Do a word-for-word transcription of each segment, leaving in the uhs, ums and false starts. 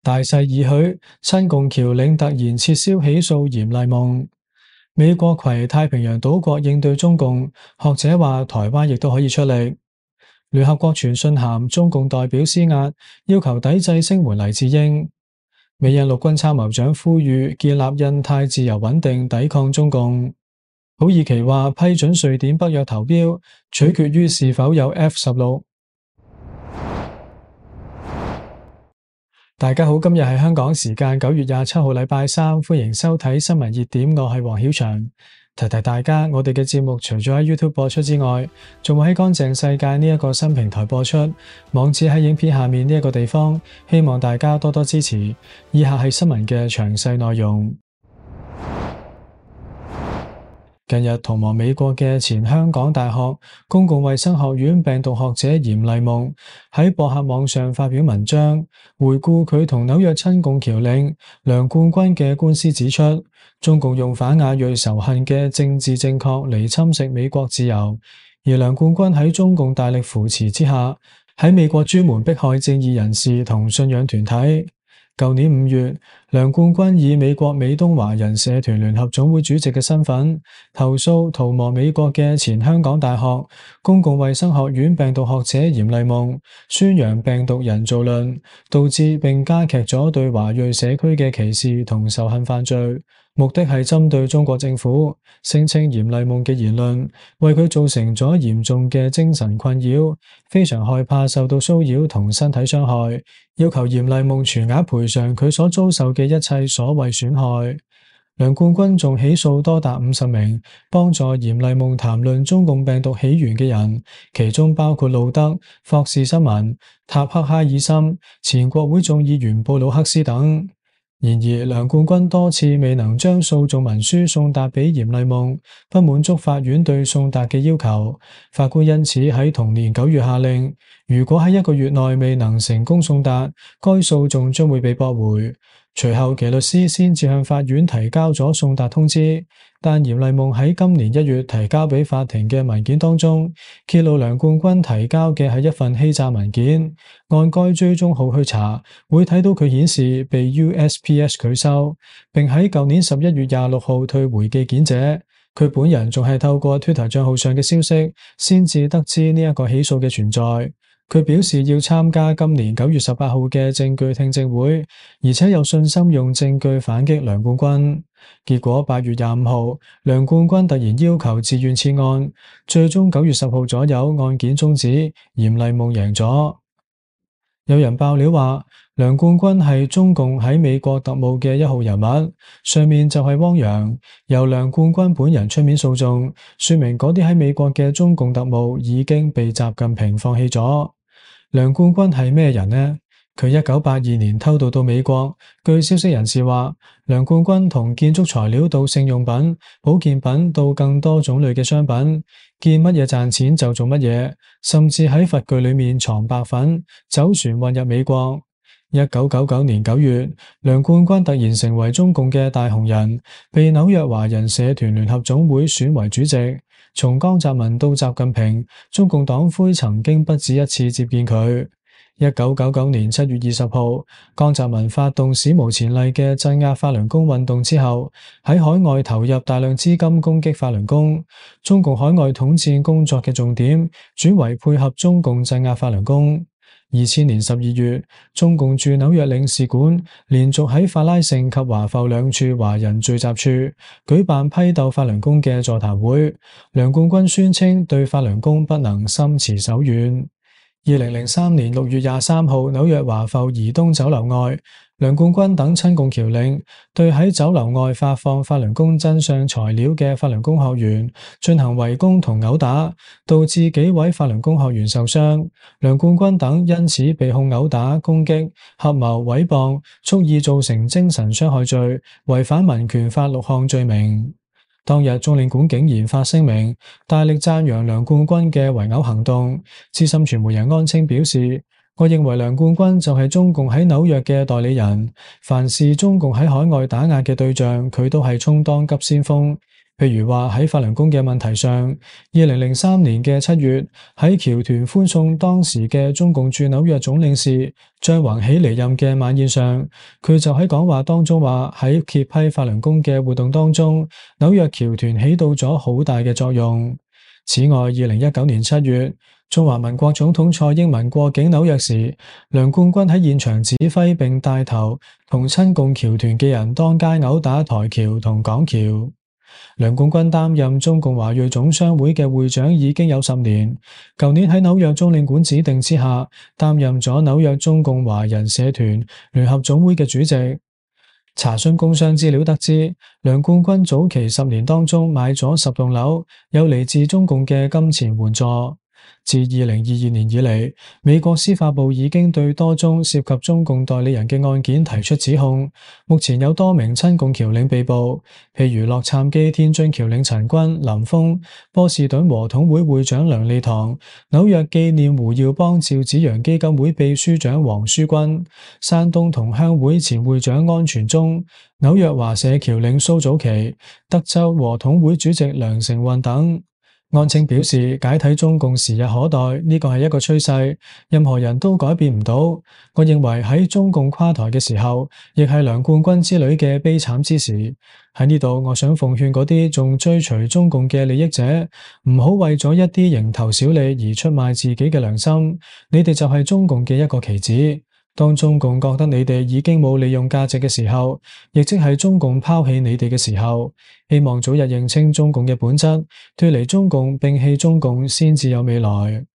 大勢已去，親共僑領突然撤銷起訴嚴厲夢。美國攜太平洋島國應對中共，學者話台灣亦都可以出力。聯合國傳信函，中共代表施壓，要求抵制聲援黎智英。美印陸軍參謀長呼籲建立印太自由穩定，抵抗中共。土耳其話批准瑞典北約投標，取決於是否有 F 十六。大家好，今日係香港時間九月廿七號禮拜三，歡迎收睇新聞熱點，我係黃曉翔。提提大家，我哋嘅節目除咗喺 YouTube 播出之外，仲會喺乾淨世界呢一個新平台播出，網址喺影片下面呢一個地方，希望大家多多支持。以下係新聞嘅詳細內容。近日逃亡美國嘅前香港大學公共衛生學院病毒學者嚴厲夢喺博客網上發表文章，回顧佢同紐約親共僑領梁冠軍嘅官司，指出中共用反亞裔仇恨嘅政治正確嚟侵蝕美國自由，而梁冠軍喺中共大力扶持之下，喺美國專門迫害正義人士同信仰團體。舊年五月，梁冠軍以美國美東華人社團聯合總會主席嘅身份，投訴逃亡美國嘅前香港大學公共衛生學院病毒學者嚴厲夢，宣揚病毒人造論，導致並加劇咗對華裔社區嘅歧視同仇恨犯罪。目的係針對中國政府，聲稱嚴厲夢嘅言論為佢造成咗嚴重嘅精神困擾，非常害怕受到騷擾同身體傷害，要求嚴厲夢全額賠償佢所遭受嘅一切所謂損害。梁冠軍仲起訴多達五十名幫助嚴厲夢談論中共病毒起源嘅人，其中包括路德、霍士新聞、塔克哈爾森、前國會眾議員布魯克斯等。然而，梁冠軍多次未能將訴訟文書送達俾嚴厲夢，不滿足法院對送達嘅要求。法官因此喺同年九月下令，如果喺一個月內未能成功送達，該訴訟將會被駁回。隨後，其律師先至向法院提交咗送達通知，但嚴厲夢喺今年一月提交俾法庭嘅文件當中，揭露梁冠軍提交嘅係一份欺詐文件。按該追蹤號去查，會睇到佢顯示被 U S P S 拒收，並喺舊年十一月廿六號退回寄件者。佢本人仲係透過 Twitter 賬號上嘅消息，先至得知呢一個起訴嘅存在。佢表示要參加今年九月十八號嘅證據聽證會，而且有信心用證據反擊梁冠軍。結果八月廿五號，梁冠軍突然要求自願撤案，最終九月十號左右案件終止，嚴厲夢贏咗。有人爆料話，梁冠軍係中共喺美國特務嘅一號人物，上面就係汪洋，由梁冠軍本人出面訴訟，說明嗰啲喺美國嘅中共特務已經被習近平放棄咗。梁冠軍係咩人呢？佢一九八二年偷渡到美國，據消息人士話，梁冠軍同建築材料到性用品、保健品到更多種類嘅商品，見乜嘢賺錢就做乜嘢，甚至喺佛具裏面藏白粉，走船運入美國。一九九九年九月，梁冠軍突然成為中共嘅大紅人，被紐約華人社團聯合總會選為主席。從江澤民到習近平，中共黨魁曾經不止一次接見佢。一九九九年七月二十號，江澤民發動史無前例嘅鎮壓法輪功運動之後，喺海外投入大量資金攻擊法輪功。中共海外統戰工作嘅重點轉為配合中共鎮壓法輪功。二千年十二月，中共駐紐約領事館連續喺法拉盛及華埠兩處華人聚集處舉辦批鬥法輪功嘅座談會。梁冠軍宣稱對法輪功不能心慈手軟。二零零三年六月廿三號，紐約華埠怡東酒樓外，梁冠軍等親共僑領對喺酒樓外發放法輪功真相材料嘅法輪功學員進行圍攻同毆打，導致幾位法輪功學員受傷。梁冠軍等因此被控毆打、攻擊、合謀毀謗、蓄意造成精神傷害罪，違反民權法六項罪名。當日中領館竟然發聲明，大力讚揚梁冠軍嘅圍毆行動。資深傳媒人安清表示，我認為梁冠軍就係中共喺紐約嘅代理人，凡是中共喺海外打壓嘅對象，佢都係充當急先鋒。 譬如話喺法輪功嘅問題上，二零零三年嘅七月，喺僑團歡送當時嘅中共駐紐約總領事張宏喜離任嘅晚宴上，佢就喺講話當中話喺揭批法輪功嘅活動當中，紐約僑團起到咗好大嘅作用。此外，二零一九年七月，中華民國總統蔡英文過境紐約時，梁冠軍喺現場指揮並帶頭同親共僑團嘅人當街毆打台僑同港僑。梁冠軍擔任中共華裔總商會嘅會長已經有十年，舊年喺紐約中領館指定之下，擔任咗紐約中共華人社團聯合總會嘅主席。查詢工商資料得知，梁冠軍早期十年當中買咗十棟樓，有嚟自中共嘅金錢援助。自二零二二年以嚟，美國司法部已經對多宗涉及中共代理人嘅案件提出指控，目前有多名親共僑領被捕，譬如洛杉磯天津僑領陳君、林峰、波士頓和統會會長梁利堂、紐約紀念胡耀邦趙紫陽基金會秘書長黃書君、山東同鄉會前會長安全忠、紐約華社僑領蘇祖奇、德州和統會主席梁成運等。案情表示，解體中共時日可待，呢個係一個趨勢，任何人都改變唔到。我認為喺中共垮台嘅時候，亦係梁冠軍之旅嘅悲慘之時。喺呢度，我想奉勸嗰啲仲追隨中共嘅利益者，唔好為咗一啲蠅頭小利而出賣自己嘅良心。你哋就係中共嘅一個棋子。當中共覺得你哋已經冇利用價值嘅時候，亦即係中共拋棄你哋嘅時候，希望早日認清中共嘅本質，脫離中共，摒棄中共，先至有未來。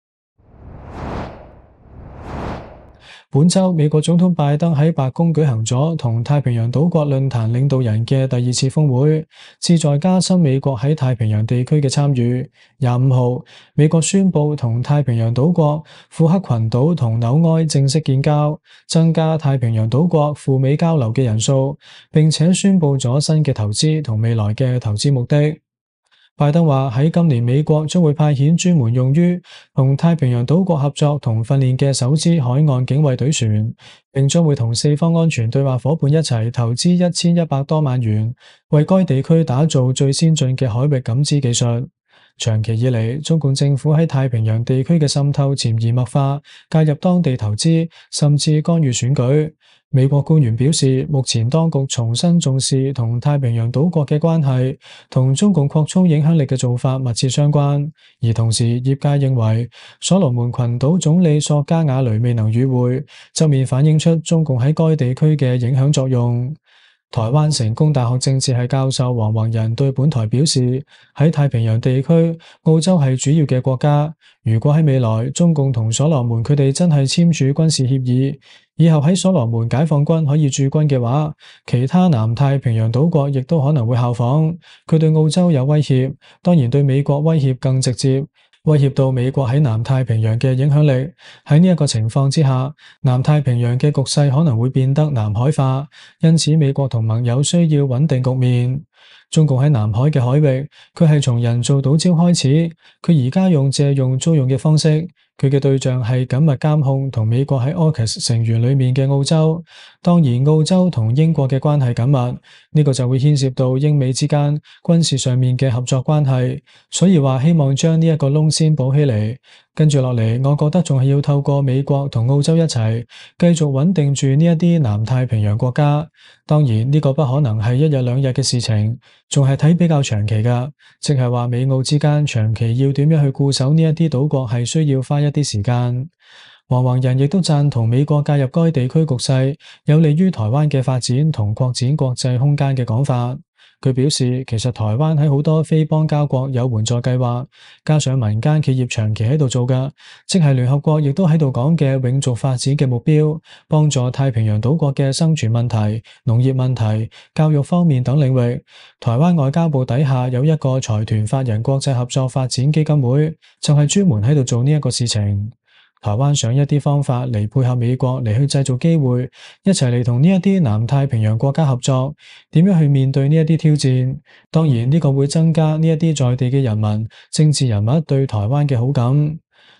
本周，美國總統拜登喺白宮舉行咗同太平洋島國論壇領導人嘅第二次峰會，旨在加深美國喺太平洋地區嘅參與。廿五號，美國宣布同太平洋島國庫克群島同紐埃正式建交，增加太平洋島國赴美交流嘅人數，並且宣布咗新嘅投資同未來嘅投資目的。拜登話喺今年美國將會派遣專門用於同太平洋島國合作同訓練嘅首支海岸警衛隊船，並將會同四方安全對話夥伴一齊投資一千一百多萬元，為該地區打造最先進嘅海域感知技術。長期以嚟，中共政府喺太平洋地區嘅滲透潛移默化，介入當地投資，甚至干預選舉。美國官員表示，目前當局重新重視同太平洋島國嘅關係，同中共擴充影響力嘅做法密切相關。而同時，業界認為所羅門群島總理索加瓦雷未能與會，側面反映出中共喺該地區嘅影響作用。台灣成功大學政治系教授黃宏仁對本台表示，喺太平洋地區，澳洲係主要嘅國家。如果喺未來中共同所羅門佢哋真係簽署軍事協議，以後喺所羅門解放軍可以駐軍嘅話，其他南太平洋島國亦都可能會效仿。佢對澳洲有威脅，當然對美國威脅更直接，威脅到美國喺南太平洋嘅影響力。喺呢一個情況之下，南太平洋嘅局勢可能會變得南海化，因此美國同盟友需要穩定局面。中共喺南海嘅海域，佢係從人造島礁開始，佢而家用借用租用嘅方式，佢嘅對象係緊密監控同美國喺 AUKUS 成員裏面嘅澳洲。當然，澳洲同英國嘅關係緊密，呢個就會牽涉到英美之間軍事上面嘅合作關係，所以話希望將呢一個窿先補起嚟。跟住落嚟，我覺得仲係要透過美國同澳洲一齊繼續穩定住呢一啲南太平洋國家。當然，呢個不可能係一日兩日嘅事情，仲係睇比較長期㗎，即係話美澳之間長期要點樣去固守呢一啲島國係需要花一啲時間。黃宏仁亦都贊同美國介入該地區局勢，有利於台灣嘅發展同擴展國際空間嘅講法。佢表示，其實台灣喺好多非邦交國有援助計劃，加上民間企業長期喺度做㗎，即係聯合國亦都喺度講嘅永續發展嘅目標，幫助太平洋島國嘅生存問題、農業問題、教育方面等領域。台灣外交部底下有一個財團法人國際合作發展基金會，就係專門喺度做呢一個事情。台灣想一啲方法嚟配合美國嚟去製造機會，一齊嚟同呢一啲南太平洋國家合作，點樣去面對呢一啲挑戰？當然呢個會增加呢一啲在地嘅人民、政治人物對台灣嘅好感。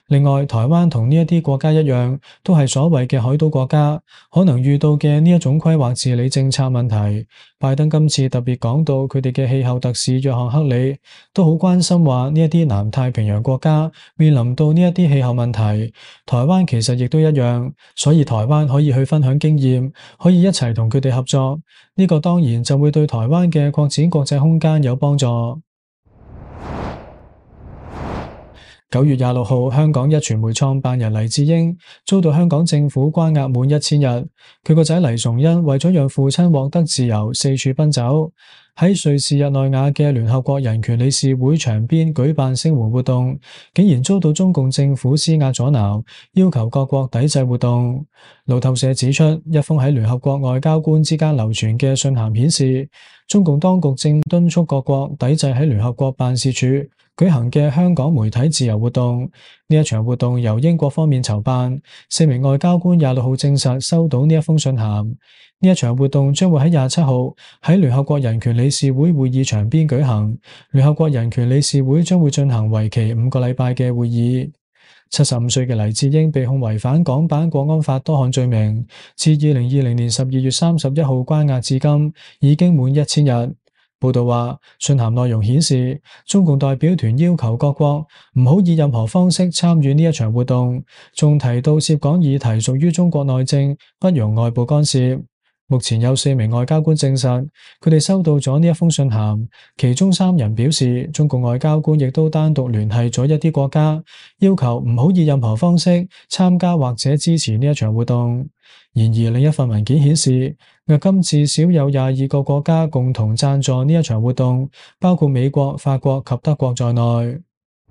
另外，台灣同呢一啲國家一樣，都係所謂嘅海島國家，可能遇到嘅呢一種規劃治理政策問題。拜登今次特別講到佢哋嘅氣候特使約翰克里都好關心話呢一啲南太平洋國家面臨到呢一啲氣候問題，台灣其實亦都一樣，所以台灣可以去分享經驗，可以一齊同佢哋合作，呢個當然就會對台灣嘅擴展國際空間有幫助。九月廿六號，香港壹傳媒創辦人黎智英遭到香港政府關押滿一千日。佢個仔黎崇恩為咗讓父親獲得自由，四處奔走，喺瑞士日內瓦嘅聯合國人權理事會場邊舉辦聲援活動，竟然遭到中共政府施壓阻撓，要求各國抵制活動。路透社指出，一封喺聯合國外交官之間流傳嘅信函顯示，中共當局正敦促各國抵制喺聯合國辦事處舉行嘅香港媒體自由活動。呢一場活動由英國方面籌辦，四名外交官廿六號證實收到呢一封信函。呢一場活動將會喺廿七號喺聯合國人權理事會會議場邊舉行。聯合國人權理事會將會進行為期五個禮拜嘅會議。七十五歲嘅黎智英被控違反港版國安法多項罪名，自二零二零年十二月三十一號關押至今，已經滿一千日。報道話，信函內容顯示，中共代表團要求各國唔好以任何方式參與呢一場活動，仲提到涉港議題屬於中國內政，不容外部干涉。目前有四名外交官證實，佢哋收到咗呢一封信函，其中三人表示，中共外交官亦都單獨聯繫咗一啲國家，要求唔好以任何方式參加或者支持呢一場活動。然而，另一份文件顯示，迄今至少有廿二個國家共同贊助呢一場活動，包括美國、法國及德國在內。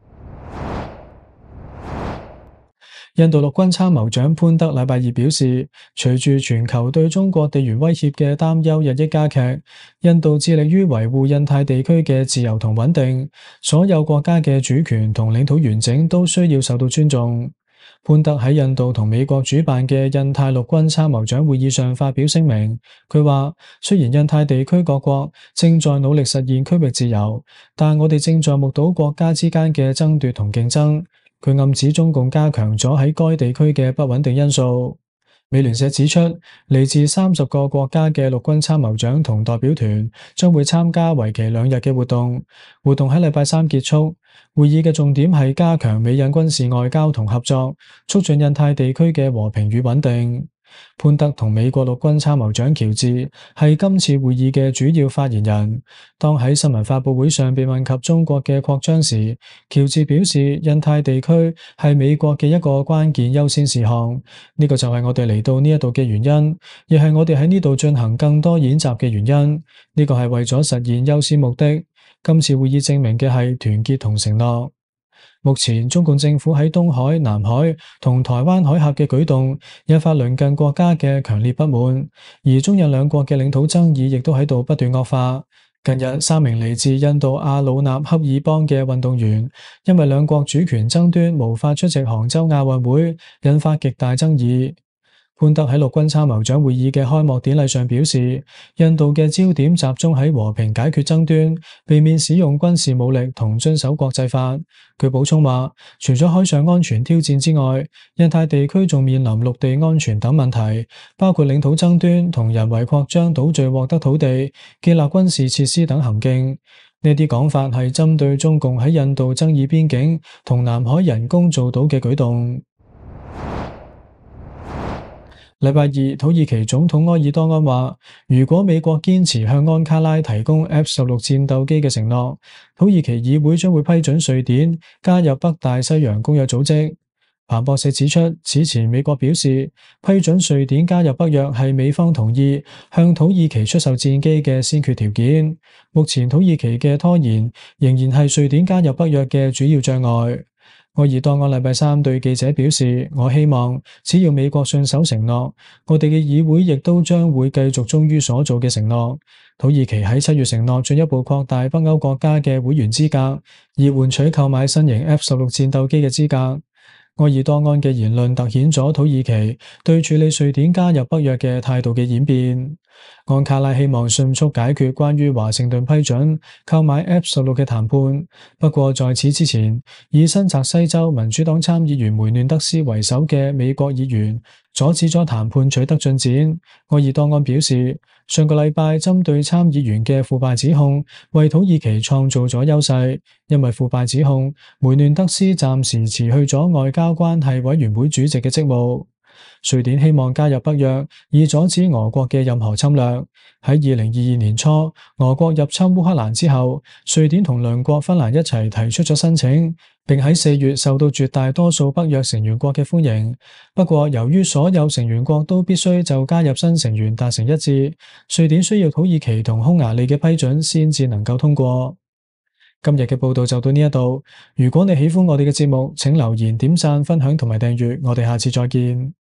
印度陸軍參謀長潘德禮拜二表示，隨住全球對中國地緣威脅嘅擔憂日益加劇，印度致力於維護印太地區嘅自由同穩定，所有國家嘅主權同領土完整都需要受到尊重。潘德喺印度同美國主辦嘅印太陸軍參謀長會議上發表聲明，佢話雖然印太地區各國正在努力實現區域自由，但我哋正在目睹國家之間嘅爭奪同競爭。佢暗指中共加強咗喺該地區嘅不穩定因素。美聯社指出，嚟自三十個國家嘅陸軍參謀長同代表團將會參加為期兩日嘅活動。活動喺禮拜三結束。會議嘅重點係加強美印軍事外交同合作，促進印太地區嘅和平與穩定。潘德同美國陸軍參謀長喬治係今次會議嘅主要發言人。當喺新聞發佈會上被問及中國嘅擴張時，喬治表示，印太地區係美國嘅一個關鍵優先事項，呢個就係我哋嚟到呢一度嘅原因，亦係我哋喺呢度進行更多演習嘅原因。呢個係為咗實現優先目的。今次會議證明嘅係團結同承諾。目前中共政府喺東海、南海同台灣海峽嘅舉動，引發鄰近國家嘅強烈不滿，而中印兩國嘅領土爭議亦都喺度不斷惡化。近日，三名嚟自印度阿魯納恰爾邦嘅運動員，因為兩國主權爭端無法出席杭州亞運會，引發極大爭議。潘德喺陸軍參謀長會議嘅開幕典禮上表示，印度嘅焦點集中喺和平解決爭端，避免使用軍事武力同遵守國際法。佢補充話，除咗海上安全挑戰之外，印太地區仲面臨陸地安全等問題，包括領土爭端同人為擴張島嶼獲得土地、建立軍事設施等行徑。呢啲講法係針對中共喺印度爭議邊境同南海人工造島嘅舉動。禮拜二，土耳其總統埃爾多安話，如果美國堅持向安卡拉提供 F 十六戰鬥機嘅承諾，土耳其議會將會批准瑞典加入北大西洋公約組織。彭博社指出，此前美國表示，批准瑞典加入北約係美方同意向土耳其出售戰機嘅先決條件。目前土耳其嘅拖延仍然係瑞典加入北約嘅主要障礙。埃爾多安禮拜三對記者表示，我希望只要美國信守承諾，我哋嘅議會亦都將會繼續忠於所做嘅承諾。土耳其喺七月承諾進一步擴大北歐國家嘅會員資格，以換取購買新型 F 十六戰鬥機嘅資格。 埃爾多安嘅言論凸顯咗土耳其對處理瑞典加入北約嘅態度嘅演變。安卡拉希望迅速解決關於華盛頓批准購買 F 十六嘅談判，不過在此之前，以新澤西州民主黨參議員梅嫩德斯為首嘅美國議員阻止咗談判取得進展。埃爾多安表示，上個禮拜針對參議員嘅腐敗指控，為土耳其創造咗優勢，因為腐敗指控，梅嫩德斯暫時辭去咗外交關係委員會主席嘅職務。瑞典希望加入北約，以阻止俄國嘅任何侵略。喺二零二二年初，俄國入侵烏克蘭之後，瑞典同鄰國芬蘭一齊提出咗申請，並喺四月受到絕大多數北約成員國嘅歡迎。不過，由於所有成員國都必須就加入新成員達成一致，瑞典需要土耳其同匈牙利嘅批准先至能夠通過。今日嘅報道就到呢一度。如果你喜歡我哋嘅節目，請留言、點讚、分享同埋訂閱。我哋下次再見。